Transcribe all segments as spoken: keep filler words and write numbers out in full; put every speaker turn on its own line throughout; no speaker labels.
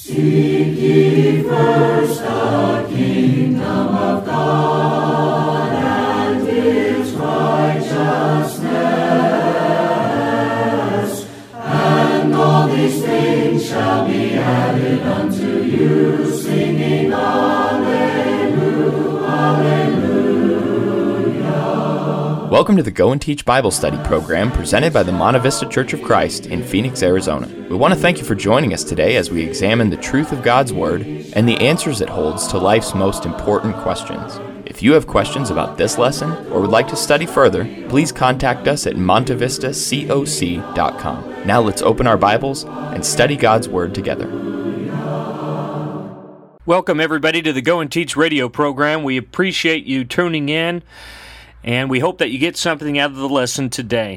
Seek ye first the kingdom of God and His righteousness, and all these things shall be added unto you, singing Alleluia, Alleluia.
Welcome to the Go and Teach Bible Study program presented by the Monte Vista Church of Christ in Phoenix, Arizona. We want to thank you for joining us today as we examine the truth of God's Word and the answers it holds to life's most important questions. If you have questions about this lesson or would like to study further, please contact us at monte vista coc dot com. Now let's open our Bibles and study God's Word together.
Welcome everybody to the Go and Teach radio program. We appreciate you tuning in, and we hope that you get something out of the lesson today.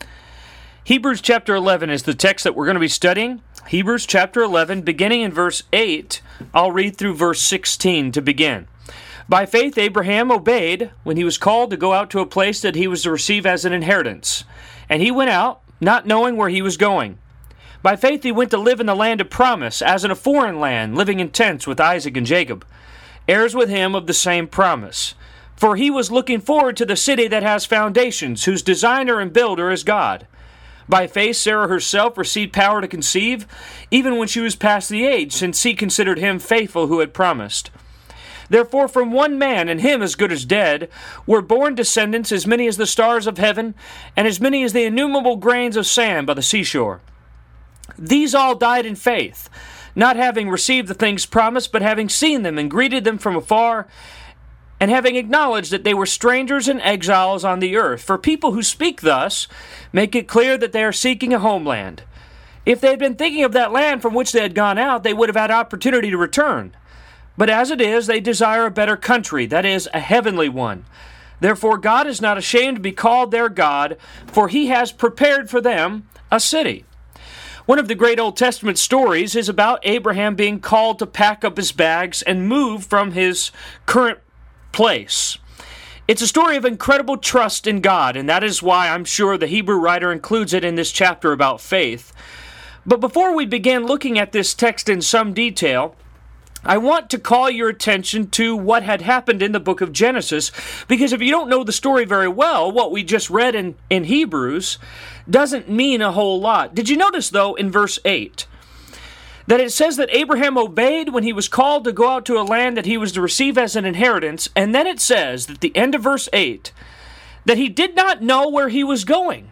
Hebrews chapter eleven is the text that we're going to be studying. Hebrews chapter eleven, beginning in verse eight. I'll read through verse sixteen to begin. By faith Abraham obeyed when he was called to go out to a place that he was to receive as an inheritance. And he went out, not knowing where he was going. By faith he went to live in the land of promise, as in a foreign land, living in tents with Isaac and Jacob, heirs with him of the same promise. For he was looking forward to the city that has foundations, whose designer and builder is God. By faith Sarah herself received power to conceive, even when she was past the age, since he considered him faithful who had promised. Therefore from one man, and him as good as dead, were born descendants as many as the stars of heaven, and as many as the innumerable grains of sand by the seashore. These all died in faith, not having received the things promised, but having seen them and greeted them from afar, and having acknowledged that they were strangers and exiles on the earth. For people who speak thus make it clear that they are seeking a homeland. If they had been thinking of that land from which they had gone out, they would have had opportunity to return. But as it is, they desire a better country, that is, a heavenly one. Therefore God is not ashamed to be called their God, for He has prepared for them a city. One of the great Old Testament stories is about Abraham being called to pack up his bags and move from his current place. It's a story of incredible trust in God, and that is why I'm sure the Hebrew writer includes it in this chapter about faith. But before we begin looking at this text in some detail, I want to call your attention to what had happened in the book of Genesis, because if you don't know the story very well, what we just read in, in Hebrews doesn't mean a whole lot. Did you notice, though, in verse eight, that it says that Abraham obeyed when he was called to go out to a land that he was to receive as an inheritance, and then it says, at the end of verse eight, that he did not know where he was going.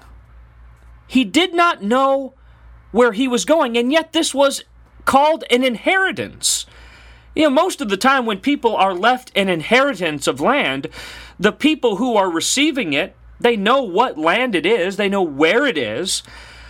He did not know where he was going, and yet this was called an inheritance. You know, most of the time when people are left an inheritance of land, the people who are receiving it, they know what land it is, they know where it is,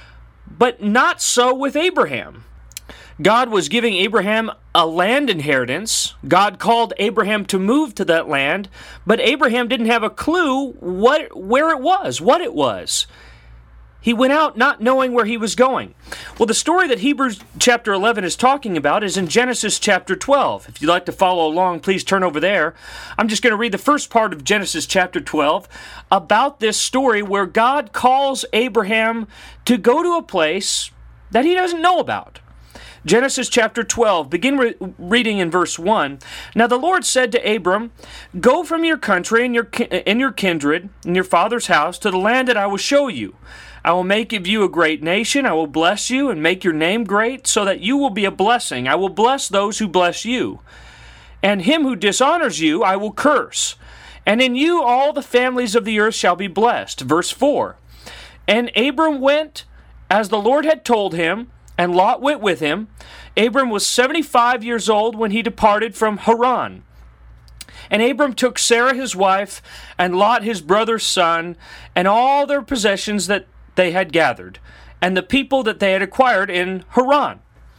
but not so with Abraham. God was giving Abraham a land inheritance. God called Abraham to move to that land, but Abraham didn't have a clue what where it was, what it was. He went out not knowing where he was going. Well, the story that Hebrews chapter eleven is talking about is in Genesis chapter twelve. If you'd like to follow along, please turn over there. I'm just going to read the first part of Genesis chapter twelve about this story where God calls Abraham to go to a place that he doesn't know about. Genesis chapter twelve, begin re- reading in verse one. Now the Lord said to Abram, "Go from your country and your ki- and your kindred and your father's house to the land that I will show you. I will make of you a great nation. I will bless you and make your name great, so that you will be a blessing. I will bless those who bless you. And him who dishonors you I will curse. And in you all the families of the earth shall be blessed." Verse four. And Abram went as the Lord had told him, and Lot went with him. Abram was seventy-five years old when he departed from Haran. And Abram took Sarah his wife, and Lot his brother's son, and all their possessions that they had gathered, and the people that they had acquired in Haran.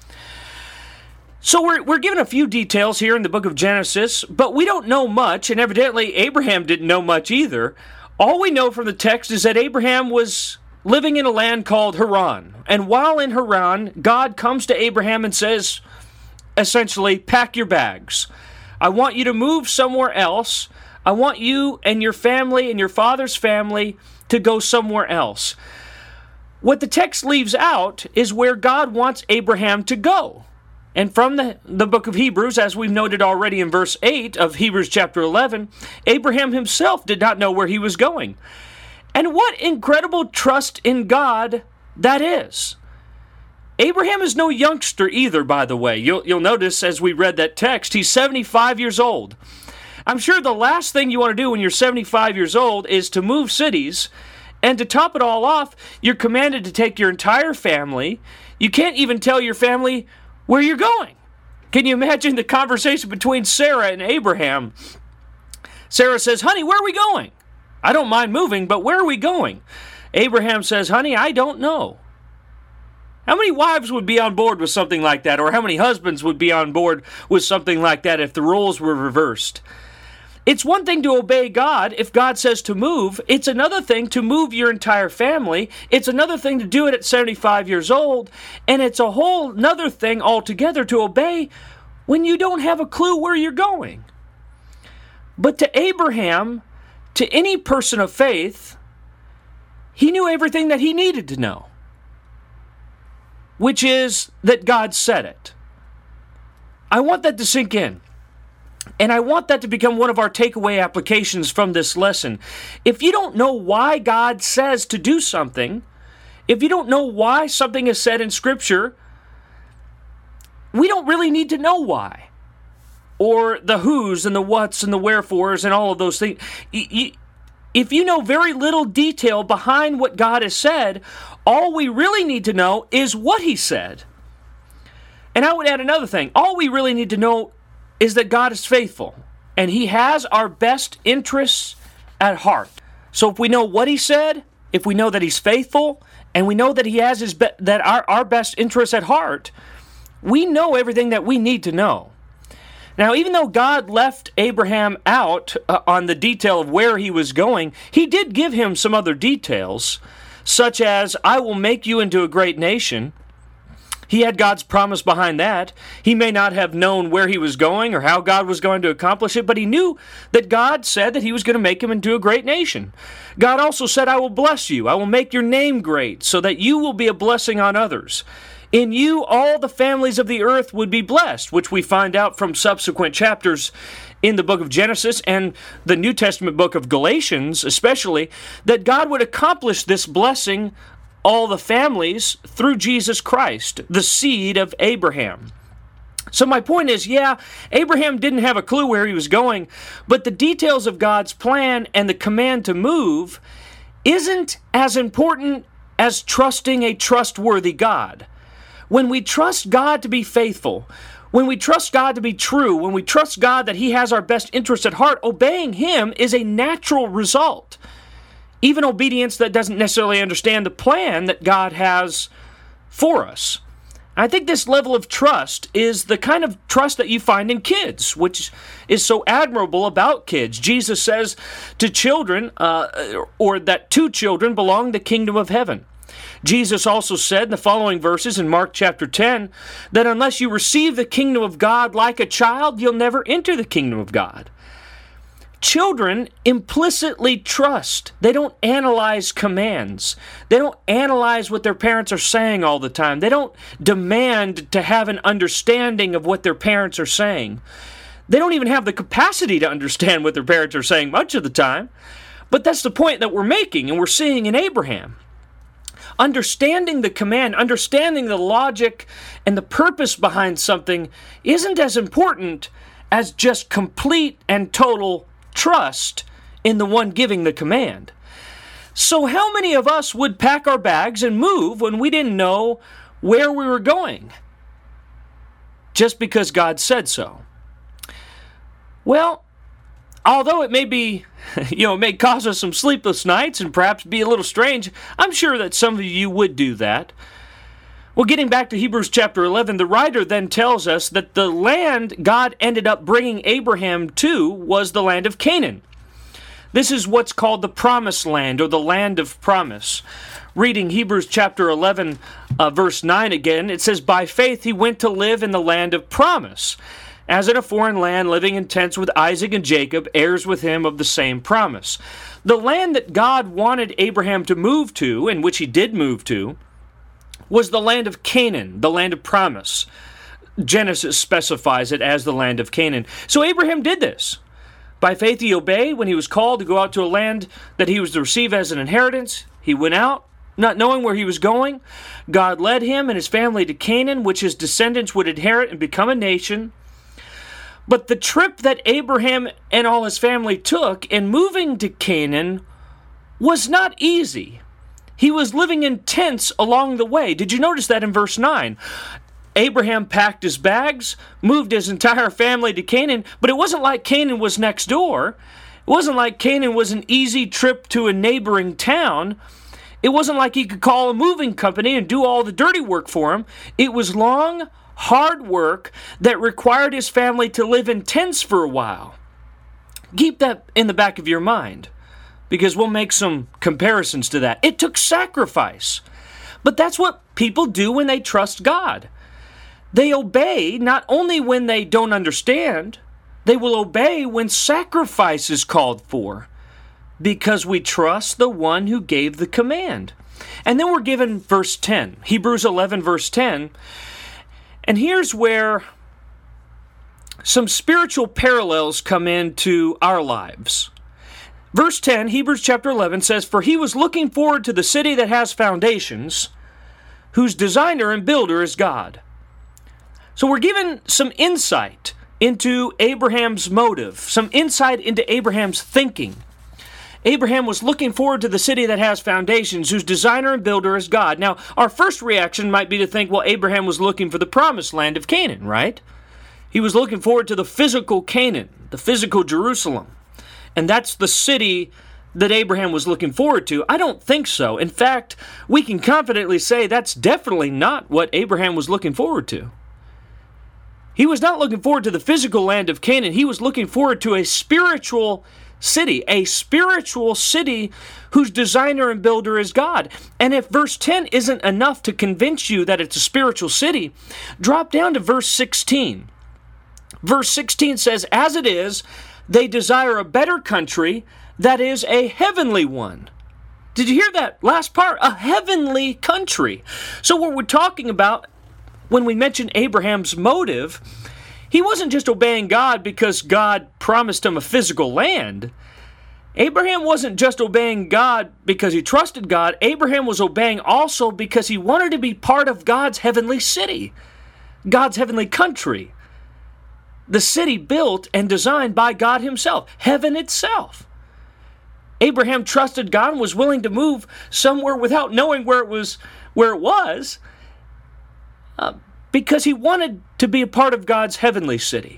So we're, we're given a few details here in the book of Genesis, but we don't know much, and evidently Abraham didn't know much either. All we know from the text is that Abraham was living in a land called Haran. And while in Haran, God comes to Abraham and says, essentially, pack your bags. I want you to move somewhere else. I want you and your family and your father's family to go somewhere else. What the text leaves out is where God wants Abraham to go. And from the, the book of Hebrews, as we've noted already in verse eight of Hebrews chapter eleven, Abraham himself did not know where he was going. And what incredible trust in God that is. Abraham is no youngster either, by the way. You'll, you'll notice as we read that text, he's seventy-five years old. I'm sure the last thing you want to do when you're seventy-five years old is to move cities, and to top it all off, you're commanded to take your entire family. You can't even tell your family where you're going. Can you imagine the conversation between Sarah and Abraham? Sarah says, honey, where are we going? I don't mind moving, but where are we going? Abraham says, honey, I don't know. How many wives would be on board with something like that? Or how many husbands would be on board with something like that if the roles were reversed? It's one thing to obey God if God says to move. It's another thing to move your entire family. It's another thing to do it at seventy-five years old. And it's a whole another thing altogether to obey when you don't have a clue where you're going. But to Abraham, to any person of faith, he knew everything that he needed to know, which is that God said it. I want that to sink in. And I want that to become one of our takeaway applications from this lesson. If you don't know why God says to do something, if you don't know why something is said in Scripture, we don't really need to know why. Or the who's and the what's and the wherefores and all of those things. If you know very little detail behind what God has said, all we really need to know is what He said. And I would add another thing. All we really need to know is that God is faithful, and He has our best interests at heart. So if we know what He said, if we know that He's faithful, and we know that He has his be- that our, our best interests at heart, we know everything that we need to know. Now, even though God left Abraham out uh, on the detail of where he was going, He did give him some other details, such as, I will make you into a great nation. He had God's promise behind that. He may not have known where he was going or how God was going to accomplish it, but he knew that God said that He was going to make him into a great nation. God also said, I will bless you. I will make your name great so that you will be a blessing on others. In you, all the families of the earth would be blessed, which we find out from subsequent chapters in the book of Genesis and the New Testament book of Galatians, especially, that God would accomplish this blessing all the families through Jesus Christ, the seed of Abraham. So my point is, yeah, Abraham didn't have a clue where he was going, but the details of God's plan and the command to move isn't as important as trusting a trustworthy God. When we trust God to be faithful, when we trust God to be true, when we trust God that He has our best interests at heart, obeying Him is a natural result. Even obedience that doesn't necessarily understand the plan that God has for us. I think this level of trust is the kind of trust that you find in kids, which is so admirable about kids. Jesus says to children, uh, or that to children belong the kingdom of heaven. Jesus also said in the following verses in Mark chapter ten, that unless you receive the kingdom of God like a child, you'll never enter the kingdom of God. Children implicitly trust. They don't analyze commands. They don't analyze what their parents are saying all the time. They don't demand to have an understanding of what their parents are saying. They don't even have the capacity to understand what their parents are saying much of the time. But that's the point that we're making and we're seeing in Abraham. Understanding the command, understanding the logic and the purpose behind something isn't as important as just complete and total trust in the one giving the command. So how many of us would pack our bags and move when we didn't know where we were going? Just because God said so. Well, although it may be, you know, it may cause us some sleepless nights and perhaps be a little strange, I'm sure that some of you would do that. Well, getting back to Hebrews chapter eleven, the writer then tells us that the land God ended up bringing Abraham to was the land of Canaan. This is what's called the promised land, or the land of promise. Reading Hebrews chapter eleven, uh, verse nine again, it says, by faith he went to live in the land of promise, as in a foreign land, living in tents with Isaac and Jacob, heirs with him of the same promise. The land that God wanted Abraham to move to, and which he did move to, was the land of Canaan, the land of promise. Genesis specifies it as the land of Canaan. So Abraham did this. By faith he obeyed when he was called to go out to a land that he was to receive as an inheritance. He went out, not knowing where he was going. God led him and his family to Canaan, which his descendants would inherit and become a nation. But the trip that Abraham and all his family took in moving to Canaan was not easy. He was living in tents along the way. Did you notice that in verse nine? Abraham packed his bags, moved his entire family to Canaan, but it wasn't like Canaan was next door. It wasn't like Canaan was an easy trip to a neighboring town. It wasn't like he could call a moving company and do all the dirty work for him. It was long, hard work that required his family to live in tents for a while. Keep that in the back of your mind, because we'll make some comparisons to that. It took sacrifice. But that's what people do when they trust God. They obey not only when they don't understand, they will obey when sacrifice is called for, because we trust the one who gave the command. And then we're given verse ten, Hebrews eleven verse ten, and here's where some spiritual parallels come into our lives. Verse ten, Hebrews chapter eleven says, "For he was looking forward to the city that has foundations, whose designer and builder is God." So we're given some insight into Abraham's motive, some insight into Abraham's thinking. Abraham was looking forward to the city that has foundations, whose designer and builder is God. Now, our first reaction might be to think, well, Abraham was looking for the promised land of Canaan, right? He was looking forward to the physical Canaan, the physical Jerusalem. And that's the city that Abraham was looking forward to. I don't think so. In fact, we can confidently say that's definitely not what Abraham was looking forward to. He was not looking forward to the physical land of Canaan. He was looking forward to a spiritual city, a spiritual city whose designer and builder is God. And if verse ten isn't enough to convince you that it's a spiritual city, drop down to verse sixteen. Verse sixteen says, "As it is, they desire a better country, that is a heavenly one." Did you hear that last part? A heavenly country. So what we're talking about when we mention Abraham's motive, he wasn't just obeying God because God promised him a physical land. Abraham wasn't just obeying God because he trusted God. Abraham was obeying also because he wanted to be part of God's heavenly city, God's heavenly country. The city built and designed by God himself, heaven itself. Abraham trusted God and was willing to move somewhere without knowing where it was, where it was, uh, because he wanted to be a part of God's heavenly city.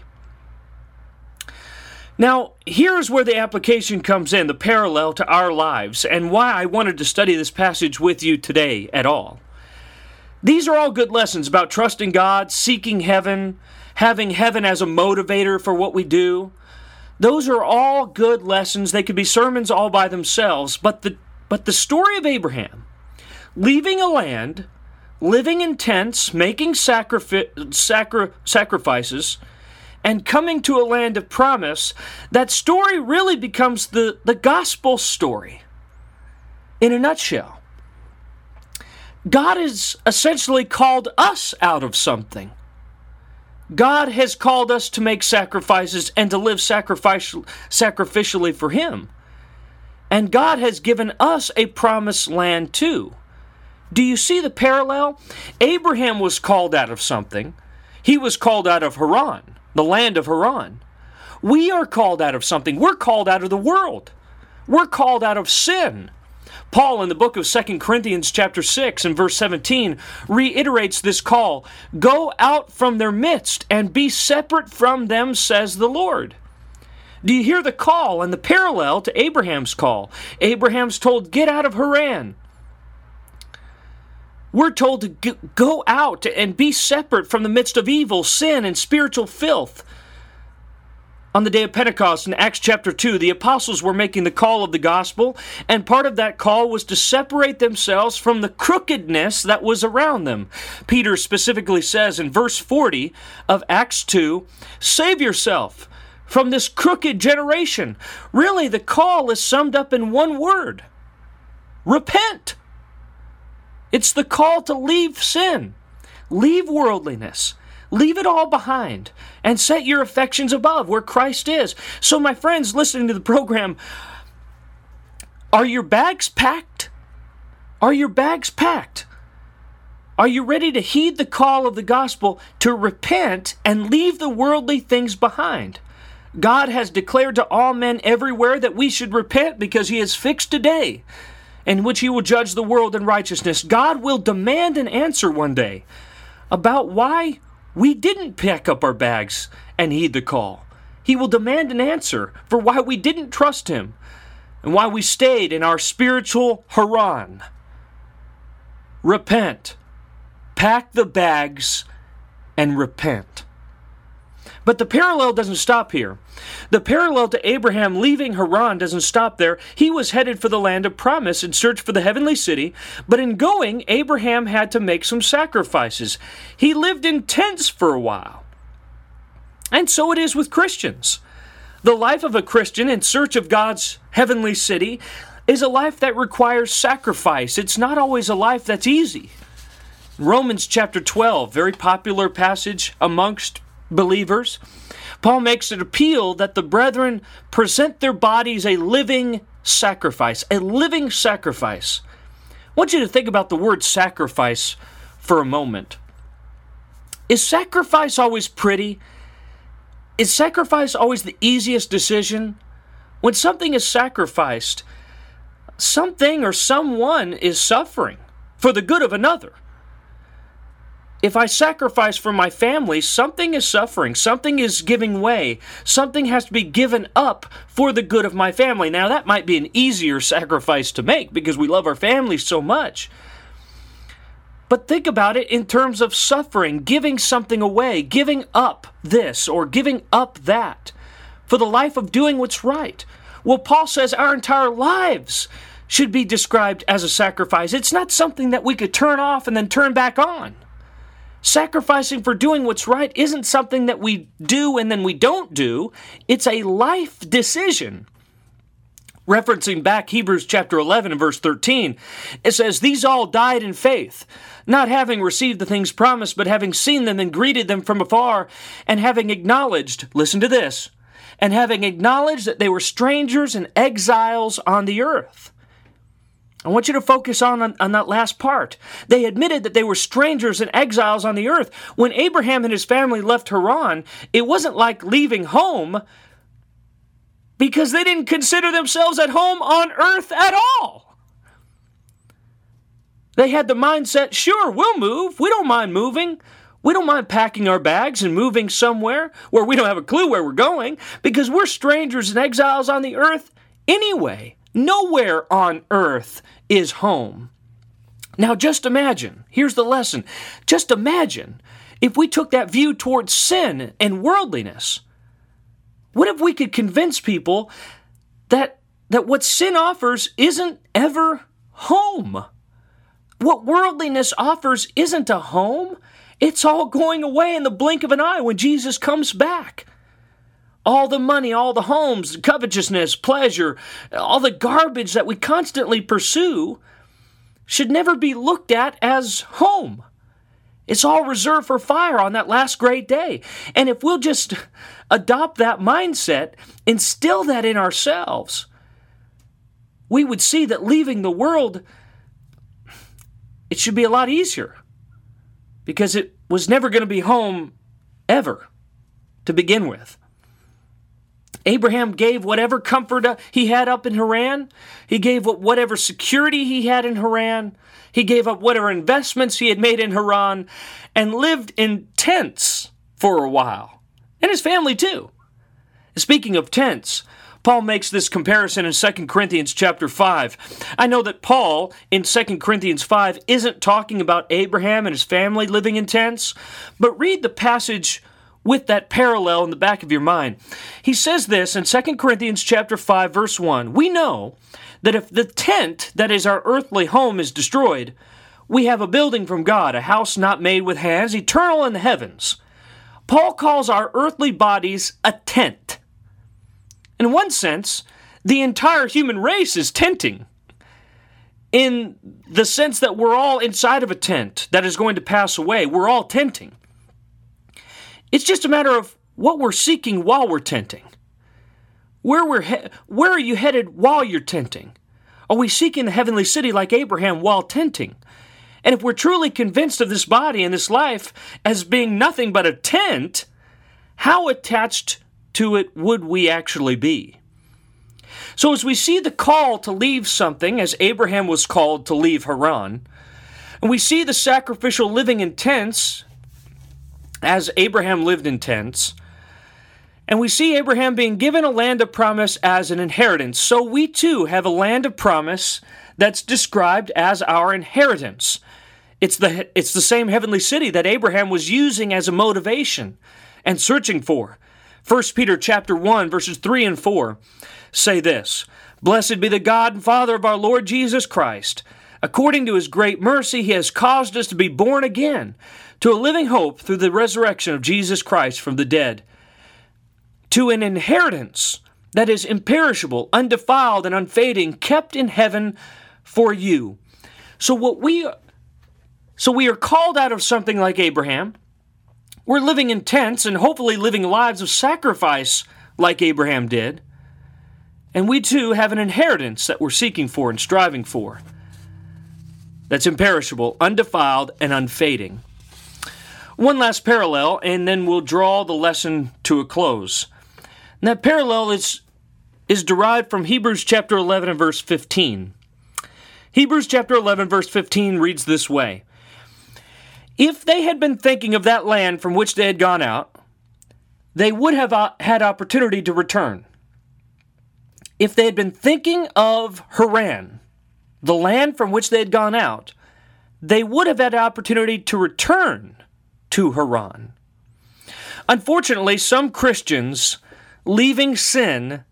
Now, here's where the application comes in, the parallel to our lives, and why I wanted to study this passage with you today at all. These are all good lessons about trusting God, seeking heaven, having heaven as a motivator for what we do. Those are all good lessons. They could be sermons all by themselves. But the, but the story of Abraham, leaving a land, living in tents, making sacrifi- sacri- sacrifices, and coming to a land of promise, that story really becomes the, the gospel story in a nutshell. God has essentially called us out of something. God has called us to make sacrifices and to live sacrificial, sacrificially for Him. And God has given us a promised land too. Do you see the parallel? Abraham was called out of something. He was called out of Haran, the land of Haran. We are called out of something. We're called out of the world. We're called out of sin. Paul in the book of Second Corinthians chapter six and verse seventeen reiterates this call. Go out from their midst and be separate from them, says the Lord. Do you hear the call and the parallel to Abraham's call? Abraham's told, get out of Haran. We're told to go out and be separate from the midst of evil, sin, and spiritual filth. On the day of Pentecost in Acts chapter two, the apostles were making the call of the gospel, and part of that call was to separate themselves from the crookedness that was around them. Peter specifically says in verse forty of Acts two, save yourself from this crooked generation. Really, the call is summed up in one word: repent. It's the call to leave sin, leave worldliness, Leave it all behind and set your affections above where Christ is. So my friends listening to the program, are your bags packed? Are your bags packed? Are you ready to heed the call of the gospel to repent and leave the worldly things behind? God has declared to all men everywhere that we should repent because he has fixed a day in which he will judge the world in righteousness. God will demand an answer one day about why we didn't pack up our bags and heed the call. He will demand an answer for why we didn't trust him and why we stayed in our spiritual Haran. Repent. Pack the bags and repent. But the parallel doesn't stop here. The parallel to Abraham leaving Haran doesn't stop there. He was headed for the land of promise in search for the heavenly city, but in going, Abraham had to make some sacrifices. He lived in tents for a while. And so it is with Christians. The life of a Christian in search of God's heavenly city is a life that requires sacrifice. It's not always a life that's easy. Romans chapter twelve, very popular passage amongst believers, Paul makes an appeal that the brethren present their bodies a living sacrifice, a living sacrifice. I want you to think about the word sacrifice for a moment. Is sacrifice always pretty? Is sacrifice always the easiest decision? When something is sacrificed, something or someone is suffering for the good of another. If I sacrifice for my family, something is suffering, something is giving way, something has to be given up for the good of my family. Now, that might be an easier sacrifice to make because we love our family so much. But think about it in terms of suffering, giving something away, giving up this or giving up that for the life of doing what's right. Well, Paul says our entire lives should be described as a sacrifice. It's not something that we could turn off and then turn back on. Sacrificing for doing what's right isn't something that we do and then we don't do. It's a life decision. Referencing back Hebrews chapter eleven and verse thirteen, it says, "These all died in faith, not having received the things promised, but having seen them and greeted them from afar, and having acknowledged," listen to this, "and having acknowledged that they were strangers and exiles on the earth." I want you to focus on, on, on that last part. They admitted that they were strangers and exiles on the earth. When Abraham and his family left Haran, it wasn't like leaving home because they didn't consider themselves at home on earth at all. They had the mindset, sure, we'll move. We don't mind moving. We don't mind packing our bags and moving somewhere where we don't have a clue where we're going because we're strangers and exiles on the earth anyway. Nowhere on earth is home. Now just imagine, here's the lesson, just imagine if we took that view towards sin and worldliness. What if we could convince people that, that what sin offers isn't ever home? What worldliness offers isn't a home. It's all going away in the blink of an eye when Jesus comes back. All the money, all the homes, covetousness, pleasure, all the garbage that we constantly pursue should never be looked at as home. It's all reserved for fire on that last great day. And if we'll just adopt that mindset, instill that in ourselves, we would see that leaving the world, it should be a lot easier because it was never going to be home ever to begin with. Abraham gave whatever comfort he had up in Haran. He gave up whatever security he had in Haran. He gave up whatever investments he had made in Haran and lived in tents for a while. And his family too. Speaking of tents, Paul makes this comparison in Second Corinthians chapter five. I know that Paul in Second Corinthians five isn't talking about Abraham and his family living in tents, but read the passage with that parallel in the back of your mind. He says this in Second Corinthians chapter five, verse one. "We know that if the tent that is our earthly home is destroyed, we have a building from God, a house not made with hands, eternal in the heavens." Paul calls our earthly bodies a tent. In one sense, the entire human race is tenting, in the sense that we're all inside of a tent that is going to pass away. We're all tenting. It's just a matter of what we're seeking while we're tenting. Where we're he- where are you headed while you're tenting? Are we seeking the heavenly city like Abraham while tenting? And if we're truly convinced of this body and this life as being nothing but a tent, how attached to it would we actually be? So as we see the call to leave something, as Abraham was called to leave Haran, and we see the sacrificial living in tents, as Abraham lived in tents, and we see Abraham being given a land of promise as an inheritance, so we too have a land of promise that's described as our inheritance. It's the, it's the same heavenly city that Abraham was using as a motivation and searching for. First Peter chapter one, verses three and four say this, "Blessed be the God and Father of our Lord Jesus Christ. According to his great mercy, he has caused us to be born again to a living hope through the resurrection of Jesus Christ from the dead, to an inheritance that is imperishable, undefiled, and unfading, kept in heaven for you." So what we so we are called out of something like Abraham. We're living in tents and hopefully living lives of sacrifice like Abraham did. And we too have an inheritance that we're seeking for and striving for. That's imperishable, undefiled, and unfading. One last parallel, and then we'll draw the lesson to a close. And that parallel is, is derived from Hebrews chapter eleven and verse fifteen. Hebrews chapter eleven, verse fifteen reads this way, "If they had been thinking of that land from which they had gone out, they would have had opportunity to return." If they had been thinking of Haran, the land from which they had gone out, they would have had opportunity to return to Haran. Unfortunately, some Christians leaving sin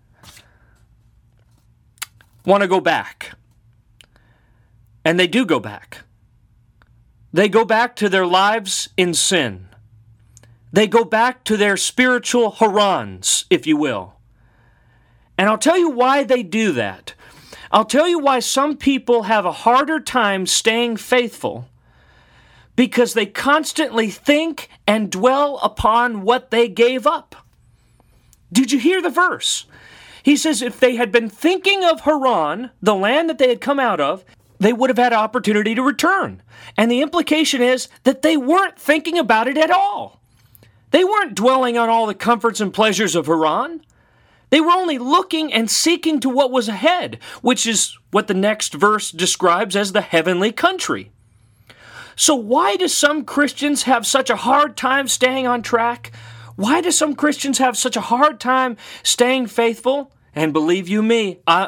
want to go back. And they do go back. They go back to their lives in sin. They go back to their spiritual Harans, if you will. And I'll tell you why they do that. I'll tell you why some people have a harder time staying faithful, because they constantly think and dwell upon what they gave up. Did you hear the verse? He says if they had been thinking of Haran, the land that they had come out of, they would have had opportunity to return. And the implication is that they weren't thinking about it at all. They weren't dwelling on all the comforts and pleasures of Haran. They were only looking and seeking to what was ahead, which is what the next verse describes as the heavenly country. So why do some Christians have such a hard time staying on track? Why do some Christians have such a hard time staying faithful? And believe you me, I,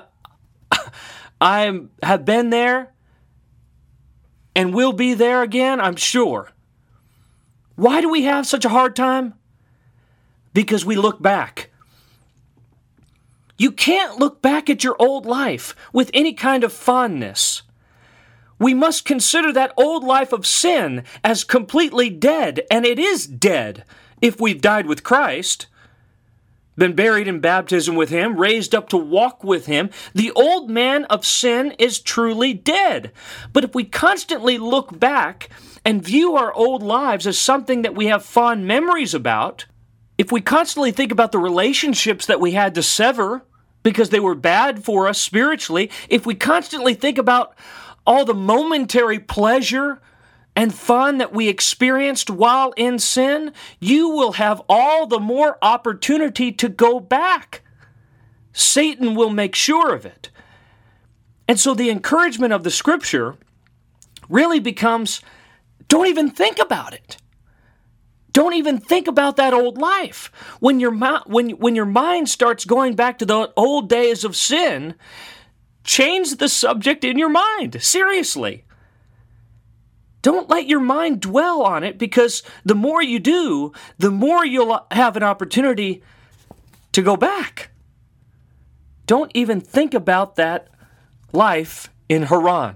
I have been there and will be there again, I'm sure. Why do we have such a hard time? Because we look back. You can't look back at your old life with any kind of fondness. We must consider that old life of sin as completely dead, and it is dead if we've died with Christ, been buried in baptism with Him, raised up to walk with Him. The old man of sin is truly dead. But if we constantly look back and view our old lives as something that we have fond memories about, if we constantly think about the relationships that we had to sever because they were bad for us spiritually, if we constantly think about all the momentary pleasure and fun that we experienced while in sin, you will have all the more opportunity to go back. Satan will make sure of it. And so the encouragement of the Scripture really becomes, don't even think about it. Don't even think about that old life. When your, when, when your mind starts going back to the old days of sin, change the subject in your mind. Seriously. Don't let your mind dwell on it, because the more you do, the more you'll have an opportunity to go back. Don't even think about that life in Haran.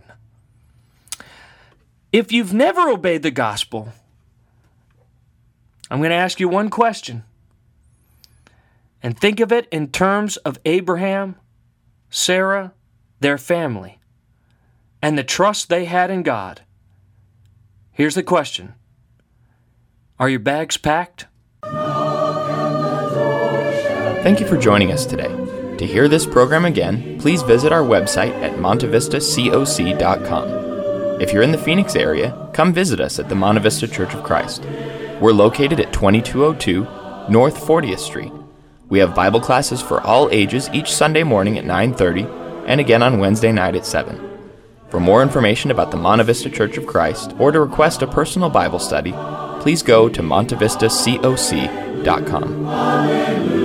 If you've never obeyed the gospel, I'm going to ask you one question. And think of it in terms of Abraham, Sarah, their family, and the trust they had in God. Here's the question. Are your bags packed?
Thank you for joining us today. To hear this program again, please visit our website at montevista coc dot com. If you're in the Phoenix area, come visit us at the Monte Vista Church of Christ. We're located at twenty-two oh two North fortieth Street. We have Bible classes for all ages each Sunday morning at nine thirty and again on Wednesday night at seven. For more information about the Monte Vista Church of Christ or to request a personal Bible study, please go to montevista coc dot com.